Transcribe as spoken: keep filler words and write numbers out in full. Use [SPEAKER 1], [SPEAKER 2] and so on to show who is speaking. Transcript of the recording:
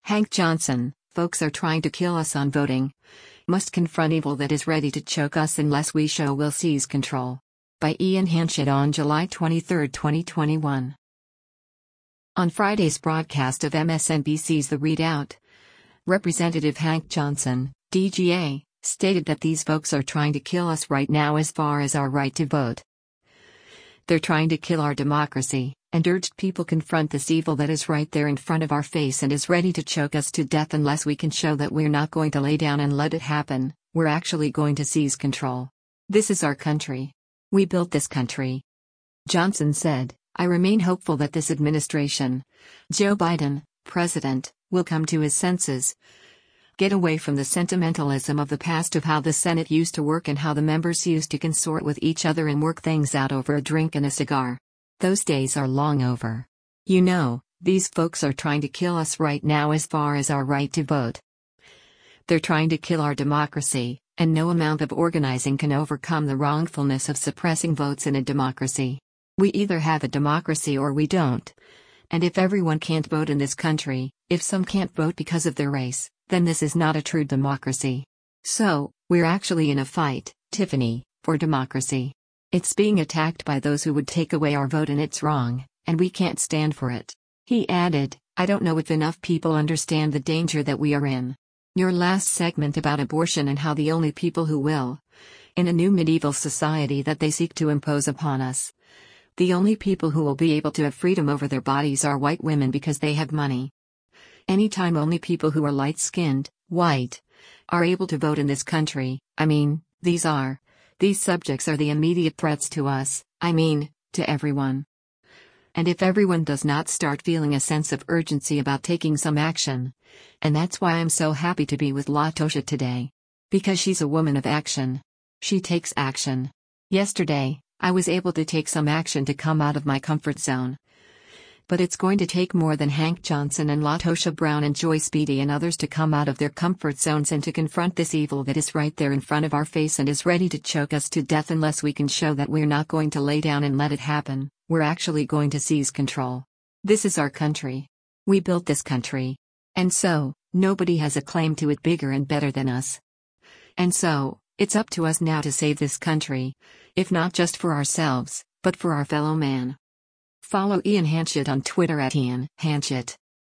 [SPEAKER 1] Hank Johnson, folks are trying to kill us on voting. Must confront evil that is ready to choke us unless we show we'll seize control. By Ian Hanchett on July twenty-third, twenty twenty-one. On Friday's broadcast of M S N B C's The Readout, Representative Hank Johnson, D G A, stated that these folks are trying to kill us right now as far as our right to vote. They're trying to kill our democracy, and urged people confront this evil that is right there in front of our face and is ready to choke us to death unless we can show that we're not going to lay down and let it happen, we're actually going to seize control. This is our country. We built this country. Johnson said, I remain hopeful that this administration, Joe Biden, president, will come to his senses. Get away from the sentimentalism of the past of how the Senate used to work and how the members used to consort with each other and work things out over a drink and a cigar. Those days are long over. You know, these folks are trying to kill us right now as far as our right to vote. They're trying to kill our democracy, and no amount of organizing can overcome the wrongfulness of suppressing votes in a democracy. We either have a democracy or we don't. And if everyone can't vote in this country, if some can't vote because of their race, then this is not a true democracy. So, we're actually in a fight, Tiffany, for democracy. It's being attacked by those who would take away our vote and it's wrong, and we can't stand for it. He added, I don't know if enough people understand the danger that we are in. Your last segment about abortion and how the only people who will, in a new medieval society that they seek to impose upon us, the only people who will be able to have freedom over their bodies are white women because they have money. Anytime only people who are light-skinned, white, are able to vote in this country, I mean, these are, these subjects are the immediate threats to us, I mean, to everyone. And if everyone does not start feeling a sense of urgency about taking some action, and that's why I'm so happy to be with LaTosha today. Because she's a woman of action. She takes action. Yesterday, I was able to take some action to come out of my comfort zone. But it's going to take more than Hank Johnson and LaTosha Brown and Joy Speedy and others to come out of their comfort zones and to confront this evil that is right there in front of our face and is ready to choke us to death unless we can show that we're not going to lay down and let it happen, we're actually going to seize control. This is our country. We built this country. And so, nobody has a claim to it bigger and better than us. And so, it's up to us now to save this country, if not just for ourselves, but for our fellow man. Follow Ian Hanchett on Twitter at Ian Hanchett.